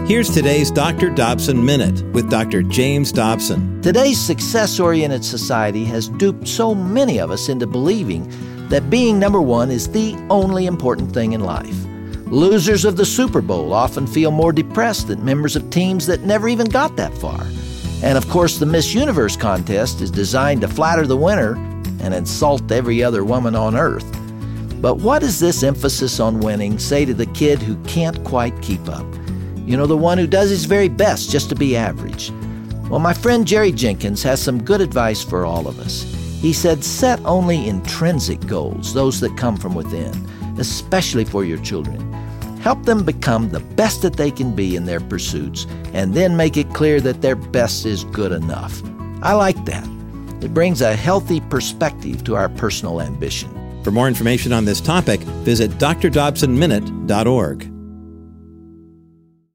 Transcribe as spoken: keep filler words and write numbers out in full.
Here's today's Doctor Dobson Minute with Doctor James Dobson. Today's success-oriented society has duped so many of us into believing that being number one is the only important thing in life. Losers of the Super Bowl often feel more depressed than members of teams that never even got that far. And of course, the Miss Universe contest is designed to flatter the winner and insult every other woman on earth. But what does this emphasis on winning say to the kid who can't quite keep up? You know, the one who does his very best just to be average. Well, my friend Jerry Jenkins has some good advice for all of us. He said, set only intrinsic goals, those that come from within, especially for your children. Help them become the best that they can be in their pursuits, and then make it clear that their best is good enough. I like that. It brings a healthy perspective to our personal ambition. For more information on this topic, visit d r dobson minute dot org.